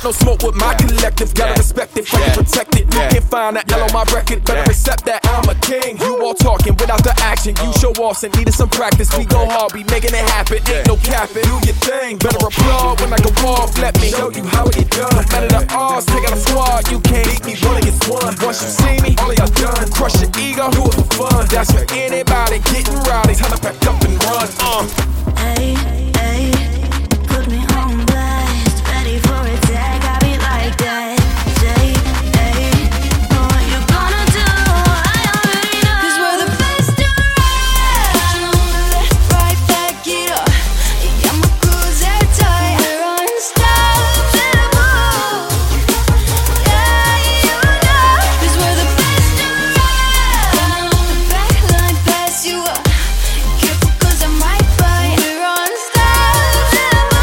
no smoke with my collective. Gotta respect it, fucking protect it. You can't find that L on my record. Better accept that I'm a king. You all talking without the action. You show off and needed some practice. We go hard, we making it happen. Ain't no capping. Do your thing. Better applaud when I go off. Let me show you how it get done. No matter the odds, take out a squad. You can't beat me, one against one. Once you see me, all of y'all done. Crush your ego, do it for fun. That's for anybody getting rowdy. Time to pack up and run. Hey, hey, put me on blast. Ready for attack, I be like that. Say, hey, what you gonna do? I already know. 'Cause we're the best around. Left, right, back it up. Yeah, my crew's airtight. We're unstoppable. Yeah, you know. 'Cause we're the best around. The back line pass you up. Careful 'cause I'm right by. We're unstoppable.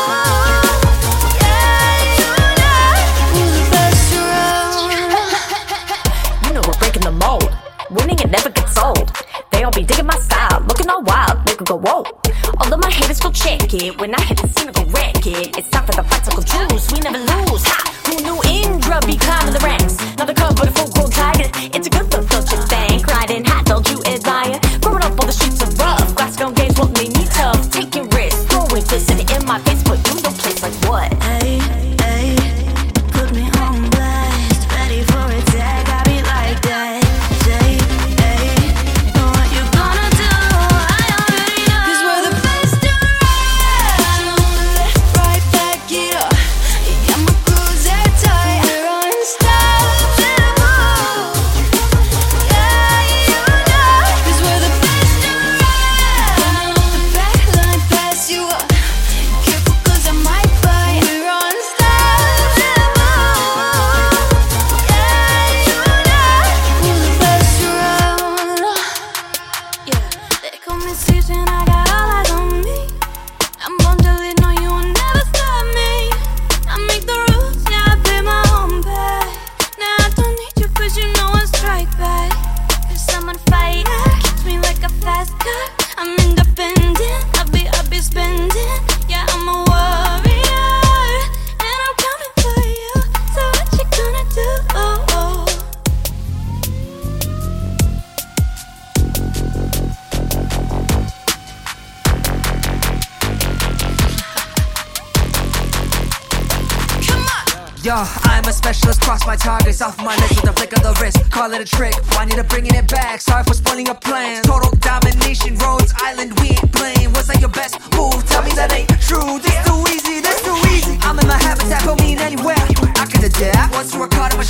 Yeah, you know. We're the best around. You know we're breaking the mold. Winning it never gets old. They all be digging my style, looking all wild, make 'em go whoa. All of my haters go check it. When I hit the scene, I go wreck it. It's time for the fight to go choose. We never lose. Ha! Who knew Indra be climbing the ranks? Now the cover the full grown tiger. It's a good look, don't you think? Riding hot, don't you admire? Growing up on the streets of rough. Glasgow games won't make me tough. Taking risks, throwing fists in my face, but you don't place like what? Hey, hey, put me on blast. Ready for attack, I be like that. Say, hey, what you gonna do? I already know. 'Cause we're the best around. Left, right, back it up. Yeah, my crew's airtight. We're unstoppable. Yeah, you know. 'Cause we're the best around. The back line pass you up. Careful 'cause I might bite. We're unstoppable. Yeah, you know. We're the best around. Yeah, they call me season, I got all eyes on me. I'm born to lead, no you will never stop me. I make the rules, yeah I play my own back. Now I don't need you 'cause you know I strike back. If someone fight, keeps me like a fast car. I'm independent, I be spending. Yeah, I'm a warrior, and I'm coming for you. So what you gonna do? Yo, I'm a specialist, cross my targets off my list with a flick of the wrist. Call it a trick, why need to bringing it back? Sorry for spoiling your plans. Total domination, Rhodes Island, we ain't playing. What's that your best move? Tell me that ain't true. This too easy, this too easy. I'm in my habitat, put me in anywhere. I can adapt. Once you work hard, I'ma